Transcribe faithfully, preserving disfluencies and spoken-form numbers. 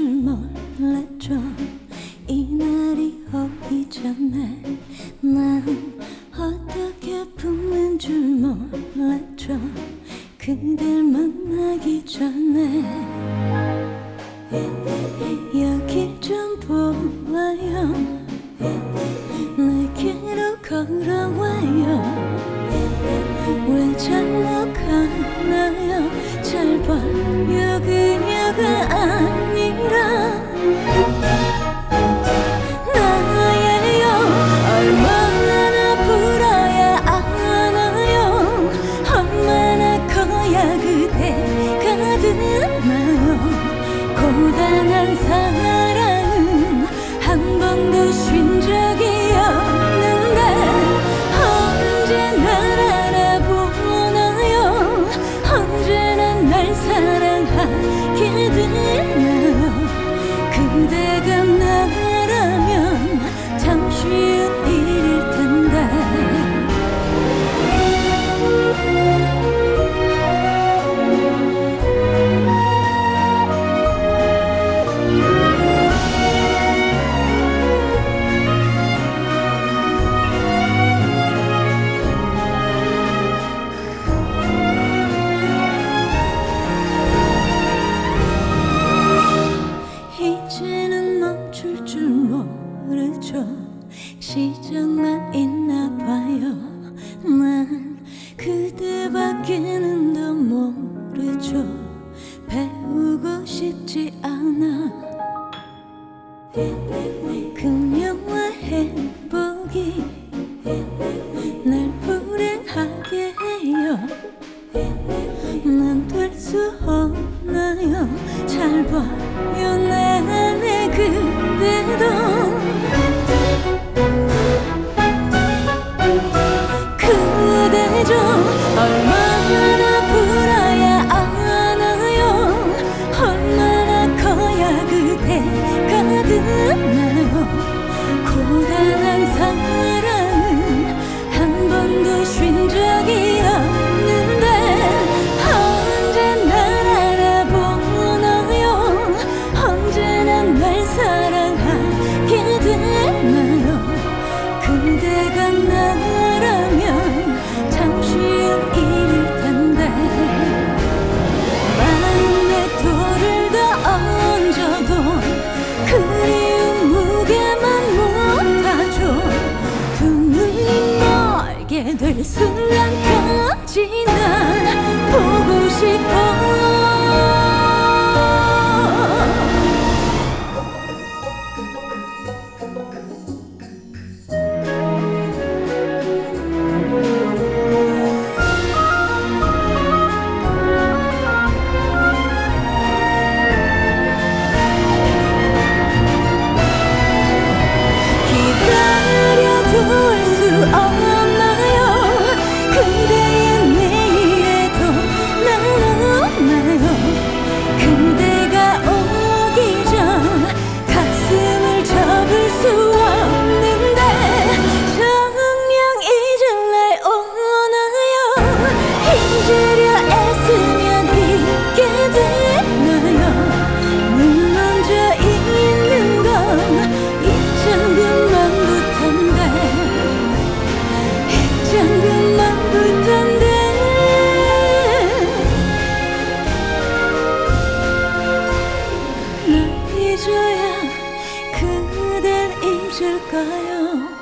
몰랐죠. 이날이 오기 전에 난 어떻게 붙는 줄 몰랐죠. 그댈 만나기 전에 여길 좀 보아요. 내게로 걸어와요. 왜 잘못 가나요? 잘 봐요. 그녀가 아니라 나예요. 얼마나 불어야 아나요? 얼마나 커야 그대가 듣나요? 고단한 사랑은 한 번도 쉰 적이 없는데 언제 날 알아보나요? 언제나 날 사랑하게 되나요? 그대가 나라면 참 쉬운 일일 텐데 이제는 멈출 줄 모르죠. 시작만 있나 봐요. 난 그대밖에는 더 모르죠. 배우고 싶지 않아. 그녀와 행복이 날 불행하게 해요. 난 될 수 없나요? 잘 봐요. 내 안에 그대도 그대죠. 얼마나 불어야 아나요? 얼마나 커야 그대가 듣나요? 고단한 사랑은 한 번도 쉰 적이 없는데 언제 날 알아보나요? 언제나 날 사랑하게 되나요? 그대가 나라면 참 쉬운 일일 텐데 마음에 돌을 더 얹어도 그리운 무게만 못하죠. 두 눈이 멀게 될 순간까지 난 보고 싶어. 기다려둘 수 없나요? 그대의 내일에도 난 없나요? 그대가 오기 전 가슴을 접을 수 없는데 정녕 잊을래 오나요? 잊으려 애쓰면 잊게 되나요? 무너져 있는 건 이젠 그만부터인데 이젠 그만부터인데 날 잊어야 그댈 잊을까요?